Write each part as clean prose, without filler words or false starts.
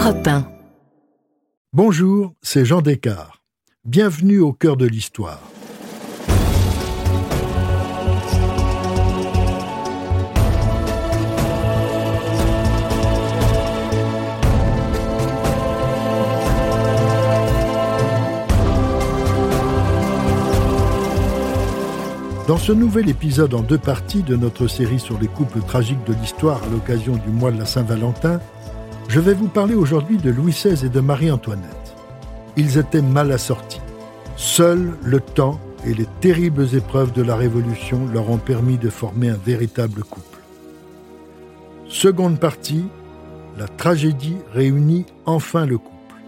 Europe 1. Bonjour, c'est Jean Descartes. Bienvenue au cœur de l'histoire. Dans ce nouvel épisode en 2 parties de notre série sur les couples tragiques de l'histoire à l'occasion du mois de la Saint-Valentin, je vais vous parler aujourd'hui de Louis XVI et de Marie-Antoinette. Ils étaient mal assortis. Seul le temps et les terribles épreuves de la Révolution leur ont permis de former un véritable couple. Seconde partie, la tragédie réunit enfin le couple.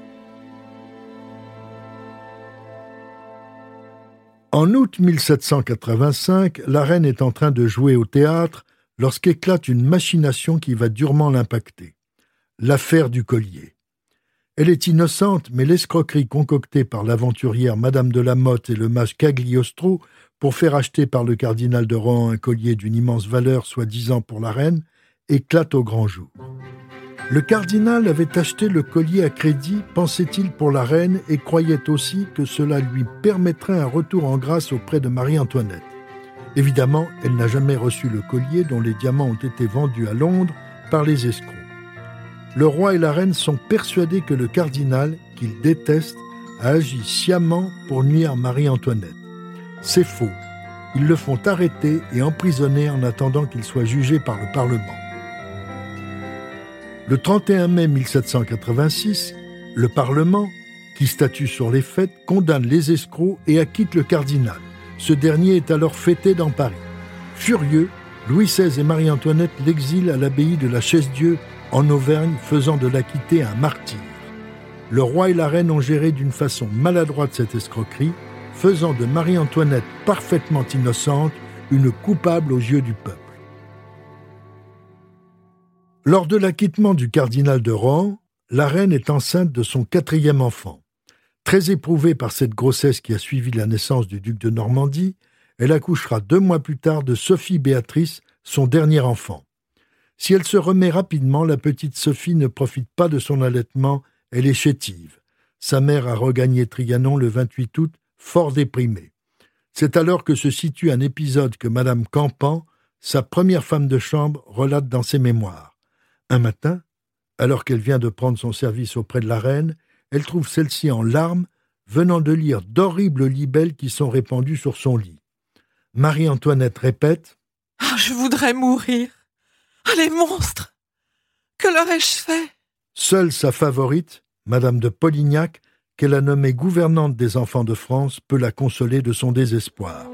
En août 1785, la reine est en train de jouer au théâtre lorsqu'éclate une machination qui va durement l'impacter. L'affaire du collier. Elle est innocente, mais l'escroquerie concoctée par l'aventurière Madame de la Motte et le mage Cagliostro pour faire acheter par le cardinal de Rohan un collier d'une immense valeur, soi-disant pour la reine, éclate au grand jour. Le cardinal avait acheté le collier à crédit, pensait-il, pour la reine, et croyait aussi que cela lui permettrait un retour en grâce auprès de Marie-Antoinette. Évidemment, elle n'a jamais reçu le collier dont les diamants ont été vendus à Londres par les escrocs. Le roi et la reine sont persuadés que le cardinal, qu'ils détestent, a agi sciemment pour nuire à Marie-Antoinette. C'est faux. Ils le font arrêter et emprisonner en attendant qu'il soit jugé par le Parlement. Le 31 mai 1786, le Parlement, qui statue sur les faits, condamne les escrocs et acquitte le cardinal. Ce dernier est alors fêté dans Paris. Furieux, Louis XVI et Marie-Antoinette l'exilent à l'abbaye de la Chaise-Dieu en Auvergne, faisant de l'acquitter un martyr. Le roi et la reine ont géré d'une façon maladroite cette escroquerie, faisant de Marie-Antoinette parfaitement innocente une coupable aux yeux du peuple. Lors de l'acquittement du cardinal de Rohan, la reine est enceinte de son 4e enfant. Très éprouvée par cette grossesse qui a suivi la naissance du duc de Normandie, elle accouchera 2 mois plus tard de Sophie-Béatrice, son dernier enfant. Si elle se remet rapidement, la petite Sophie ne profite pas de son allaitement, elle est chétive. Sa mère a regagné Trianon le 28 août, fort déprimée. C'est alors que se situe un épisode que Madame Campan, sa première femme de chambre, relate dans ses mémoires. Un matin, alors qu'elle vient de prendre son service auprès de la reine, elle trouve celle-ci en larmes, venant de lire d'horribles libelles qui sont répandus sur son lit. Marie-Antoinette répète « Ah, je voudrais mourir. Ah, les monstres! Que leur ai-je fait ?» Seule sa favorite, Madame de Polignac, qu'elle a nommée gouvernante des enfants de France, peut la consoler de son désespoir.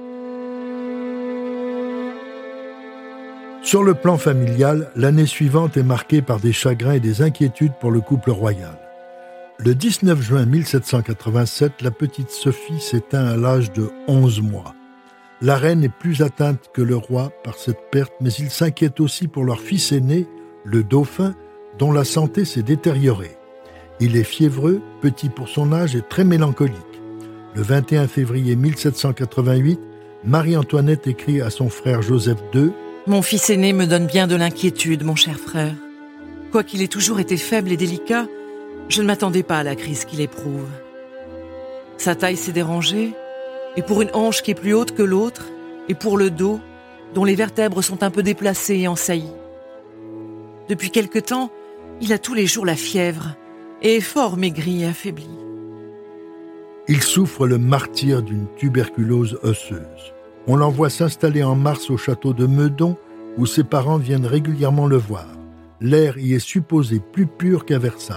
Sur le plan familial, l'année suivante est marquée par des chagrins et des inquiétudes pour le couple royal. Le 19 juin 1787, la petite Sophie s'éteint à l'âge de 11 mois. La reine est plus atteinte que le roi par cette perte, mais ils s'inquiètent aussi pour leur fils aîné, le dauphin, dont la santé s'est détériorée. Il est fiévreux, petit pour son âge et très mélancolique. Le 21 février 1788, Marie-Antoinette écrit à son frère Joseph II « Mon fils aîné me donne bien de l'inquiétude, mon cher frère. Quoiqu'il ait toujours été faible et délicat, je ne m'attendais pas à la crise qu'il éprouve. Sa taille s'est dérangée, et pour une hanche qui est plus haute que l'autre, et pour le dos, dont les vertèbres sont un peu déplacées et ensaillies. Depuis quelque temps, il a tous les jours la fièvre, et est fort maigri et affaibli. » Il souffre le martyre d'une tuberculose osseuse. On l'envoie s'installer en mars au château de Meudon, où ses parents viennent régulièrement le voir. L'air y est supposé plus pur qu'à Versailles.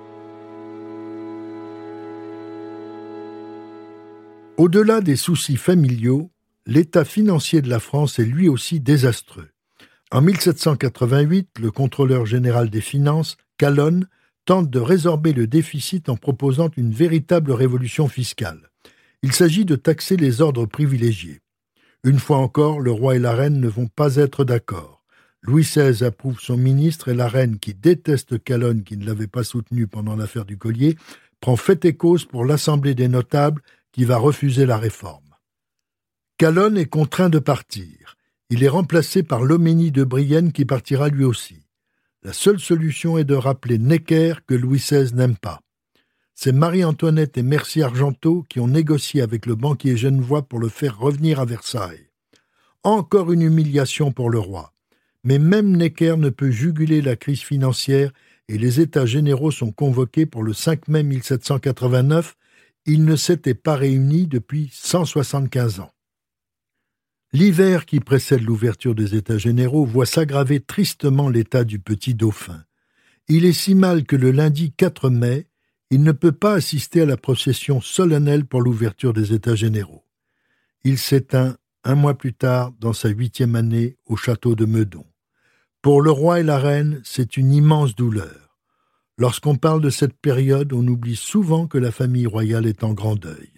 Au-delà des soucis familiaux, l'état financier de la France est lui aussi désastreux. En 1788, le contrôleur général des finances, Calonne, tente de résorber le déficit en proposant une véritable révolution fiscale. Il s'agit de taxer les ordres privilégiés. Une fois encore, le roi et la reine ne vont pas être d'accord. Louis XVI approuve son ministre et la reine, qui déteste Calonne, qui ne l'avait pas soutenu pendant l'affaire du collier, prend fait et cause pour l'Assemblée des notables qui va refuser la réforme. Calonne est contraint de partir. Il est remplacé par Loménie de Brienne qui partira lui aussi. La seule solution est de rappeler Necker que Louis XVI n'aime pas. C'est Marie-Antoinette et Mercier Argenteau qui ont négocié avec le banquier genevois pour le faire revenir à Versailles. Encore une humiliation pour le roi. Mais même Necker ne peut juguler la crise financière et les États généraux sont convoqués pour le 5 mai 1789. Ils ne s'étaient pas réunis depuis 175 ans. L'hiver qui précède l'ouverture des États généraux voit s'aggraver tristement l'état du petit dauphin. Il est si mal que le lundi 4 mai, il ne peut pas assister à la procession solennelle pour l'ouverture des États généraux. Il s'éteint 1 mois plus tard dans sa 8e année au château de Meudon. Pour le roi et la reine, c'est une immense douleur. Lorsqu'on parle de cette période, on oublie souvent que la famille royale est en grand deuil.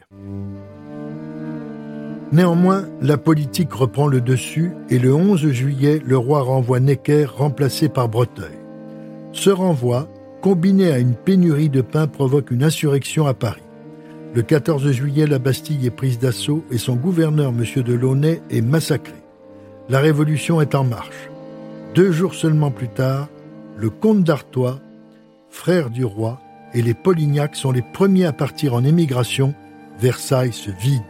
Néanmoins, la politique reprend le dessus et le 11 juillet, le roi renvoie Necker remplacé par Breteuil. Ce renvoi, combiné à une pénurie de pain, provoque une insurrection à Paris. Le 14 juillet, la Bastille est prise d'assaut et son gouverneur, M. de Launay, est massacré. La Révolution est en marche. 2 jours seulement plus tard, le comte d'Artois, frère du roi, et les Polignac sont les premiers à partir en émigration. Versailles se vide.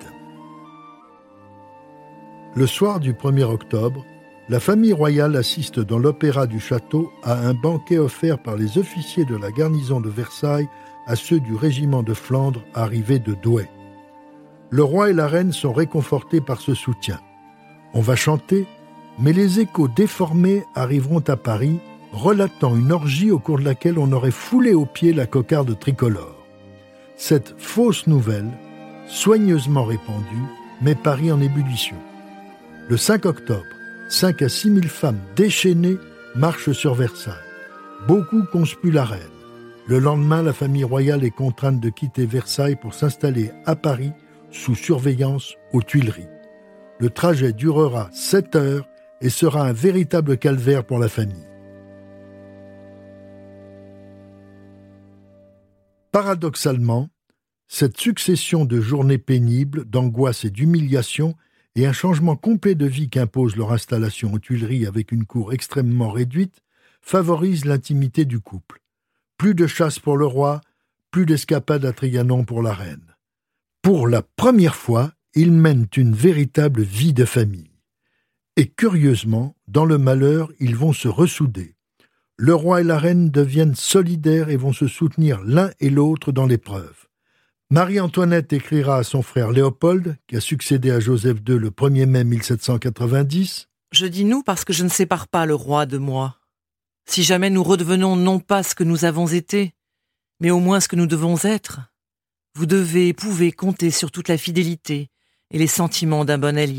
Le soir du 1er octobre, la famille royale assiste dans l'opéra du château à un banquet offert par les officiers de la garnison de Versailles à ceux du régiment de Flandre arrivés de Douai. Le roi et la reine sont réconfortés par ce soutien. On va chanter, mais les échos déformés arriveront à Paris, relatant une orgie au cours de laquelle on aurait foulé aux pieds la cocarde tricolore. Cette fausse nouvelle, soigneusement répandue, met Paris en ébullition. Le 5 octobre, 5 à 6 000 femmes déchaînées marchent sur Versailles. Beaucoup conspuent la reine. Le lendemain, la famille royale est contrainte de quitter Versailles pour s'installer à Paris sous surveillance aux Tuileries. Le trajet durera 7 heures et sera un véritable calvaire pour la famille. Paradoxalement, cette succession de journées pénibles, d'angoisse et d'humiliation et un changement complet de vie qu'impose leur installation aux Tuileries avec une cour extrêmement réduite favorise l'intimité du couple. Plus de chasse pour le roi, plus d'escapades à Trianon pour la reine. Pour la première fois, ils mènent une véritable vie de famille. Et curieusement, dans le malheur, ils vont se ressouder. Le roi et la reine deviennent solidaires et vont se soutenir l'un et l'autre dans l'épreuve. Marie-Antoinette écrira à son frère Léopold, qui a succédé à Joseph II le 1er mai 1790. « Je dis nous parce que je ne sépare pas le roi de moi. Si jamais nous redevenons non pas ce que nous avons été, mais au moins ce que nous devons être, vous devez et pouvez compter sur toute la fidélité et les sentiments d'un bon allié. »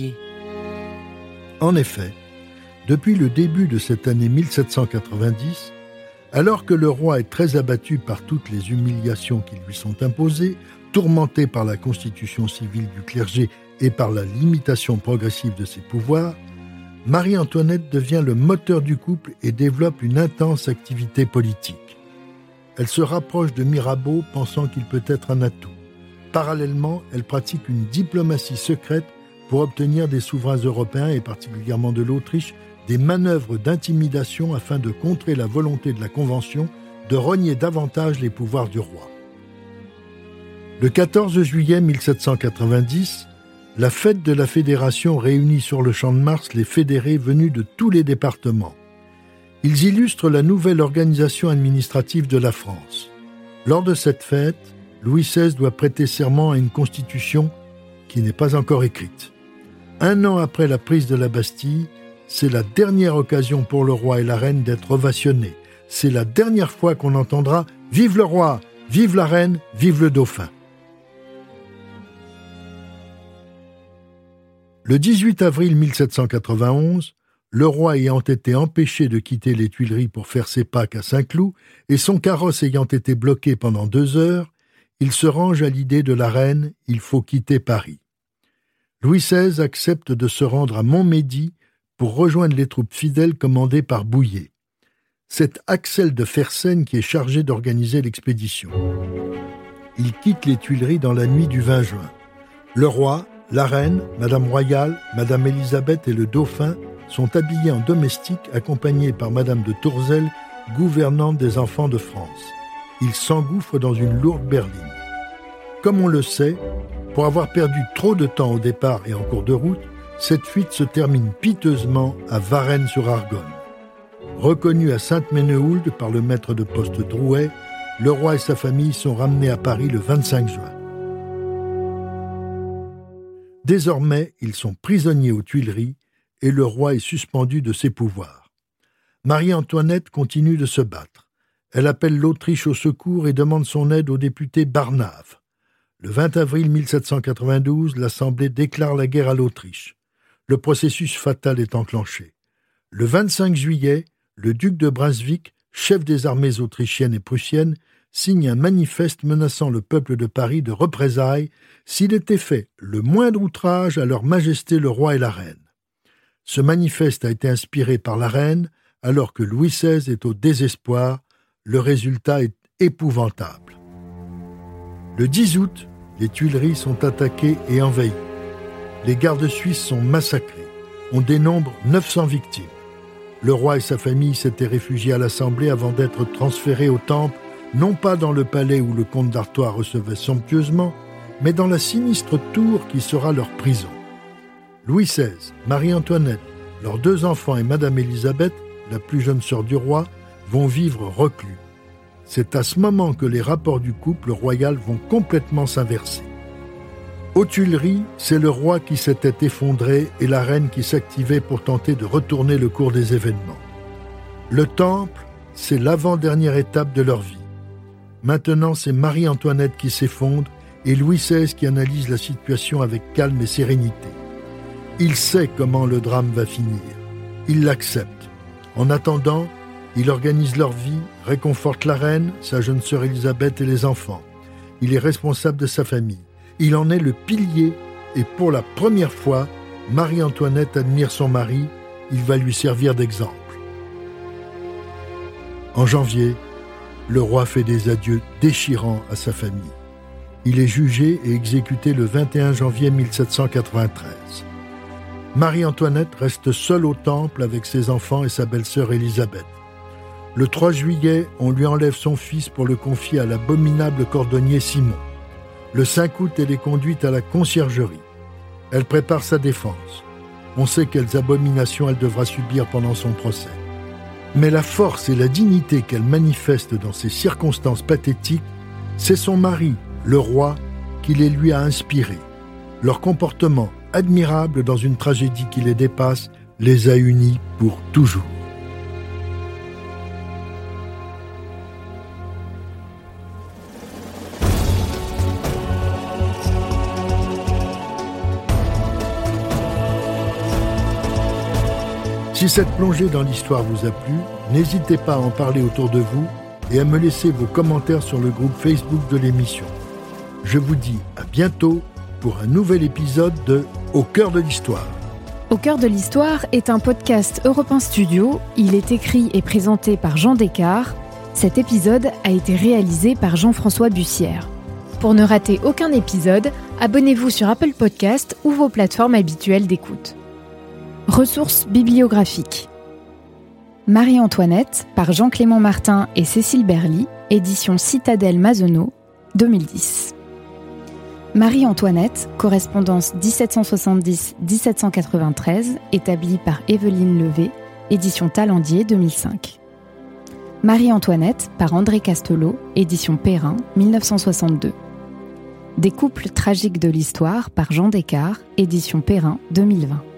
En effet, depuis le début de cette année 1790, alors que le roi est très abattu par toutes les humiliations qui lui sont imposées, tourmenté par la constitution civile du clergé et par la limitation progressive de ses pouvoirs, Marie-Antoinette devient le moteur du couple et développe une intense activité politique. Elle se rapproche de Mirabeau, pensant qu'il peut être un atout. Parallèlement, elle pratique une diplomatie secrète pour obtenir des souverains européens, et particulièrement de l'Autriche, des manœuvres d'intimidation afin de contrer la volonté de la Convention de rogner davantage les pouvoirs du roi. Le 14 juillet 1790, la fête de la Fédération réunit sur le Champ de Mars les fédérés venus de tous les départements. Ils illustrent la nouvelle organisation administrative de la France. Lors de cette fête, Louis XVI doit prêter serment à une constitution qui n'est pas encore écrite. 1 an après la prise de la Bastille, c'est la dernière occasion pour le roi et la reine d'être ovationnés. C'est la dernière fois qu'on entendra « Vive le roi, vive la reine, vive le dauphin ». Le 18 avril 1791, le roi ayant été empêché de quitter les Tuileries pour faire ses Pâques à Saint-Cloud et son carrosse ayant été bloqué pendant 2 heures, il se range à l'idée de la reine « Il faut quitter Paris ». Louis XVI accepte de se rendre à Montmédy pour rejoindre les troupes fidèles commandées par Bouillé. C'est Axel de Fersen qui est chargé d'organiser l'expédition. Il quitte les Tuileries dans la nuit du 20 juin. Le roi, la reine, Madame Royale, Madame Élisabeth et le dauphin sont habillés en domestique accompagnés par Madame de Tourzel gouvernante des enfants de France. Il s'engouffre dans une lourde berline. Comme on le sait, pour avoir perdu trop de temps au départ et en cours de route, cette fuite se termine piteusement à Varennes-sur-Argonne. Reconnu à Sainte-Menehould par le maître de poste Drouet, le roi et sa famille sont ramenés à Paris le 25 juin. Désormais, ils sont prisonniers aux Tuileries et le roi est suspendu de ses pouvoirs. Marie-Antoinette continue de se battre. Elle appelle l'Autriche au secours et demande son aide au député Barnave. Le 20 avril 1792, l'Assemblée déclare la guerre à l'Autriche. Le processus fatal est enclenché. Le 25 juillet, le duc de Brunswick, chef des armées autrichiennes et prussiennes, signe un manifeste menaçant le peuple de Paris de représailles s'il était fait le moindre outrage à leur majesté le roi et la reine. Ce manifeste a été inspiré par la reine alors que Louis XVI est au désespoir. Le résultat est épouvantable. Le 10 août, les Tuileries sont attaquées et envahies. Les gardes suisses sont massacrés. On dénombre 900 victimes. Le roi et sa famille s'étaient réfugiés à l'Assemblée avant d'être transférés au Temple, non pas dans le palais où le comte d'Artois recevait somptueusement, mais dans la sinistre tour qui sera leur prison. Louis XVI, Marie-Antoinette, leurs 2 enfants et Madame Élisabeth, la plus jeune sœur du roi, vont vivre reclus. C'est à ce moment que les rapports du couple royal vont complètement s'inverser. Aux Tuileries, c'est le roi qui s'était effondré et la reine qui s'activait pour tenter de retourner le cours des événements. Le Temple, c'est l'avant-dernière étape de leur vie. Maintenant, c'est Marie-Antoinette qui s'effondre et Louis XVI qui analyse la situation avec calme et sérénité. Il sait comment le drame va finir. Il l'accepte. En attendant, il organise leur vie, réconforte la reine, sa jeune sœur Élisabeth et les enfants. Il est responsable de sa famille. Il en est le pilier et pour la première fois, Marie-Antoinette admire son mari. Il va lui servir d'exemple. En janvier, le roi fait des adieux déchirants à sa famille. Il est jugé et exécuté le 21 janvier 1793. Marie-Antoinette reste seule au Temple avec ses enfants et sa belle-sœur Élisabeth. Le 3 juillet, on lui enlève son fils pour le confier à l'abominable cordonnier Simon. Le 5 août, elle est conduite à la conciergerie. Elle prépare sa défense. On sait quelles abominations elle devra subir pendant son procès. Mais la force et la dignité qu'elle manifeste dans ces circonstances pathétiques, c'est son mari, le roi, qui les lui a inspirés. Leur comportement, admirable dans une tragédie qui les dépasse, les a unis pour toujours. Si cette plongée dans l'histoire vous a plu, n'hésitez pas à en parler autour de vous et à me laisser vos commentaires sur le groupe Facebook de l'émission. Je vous dis à bientôt pour un nouvel épisode de Au cœur de l'histoire. Au cœur de l'histoire est un podcast Europe 1 Studio. Il est écrit et présenté par Jean Descartes. Cet épisode a été réalisé par Jean-François Bussière. Pour ne rater aucun épisode, abonnez-vous sur Apple Podcasts ou vos plateformes habituelles d'écoute. Ressources bibliographiques. Marie-Antoinette par Jean-Clément Martin et Cécile Berly, édition Citadelle Mazenot, 2010. Marie-Antoinette, correspondance 1770-1793, établie par Évelyne Levé, édition Talendier, 2005. Marie-Antoinette par André Castelot, édition Perrin, 1962. Des couples tragiques de l'histoire par Jean Descartes, édition Perrin, 2020.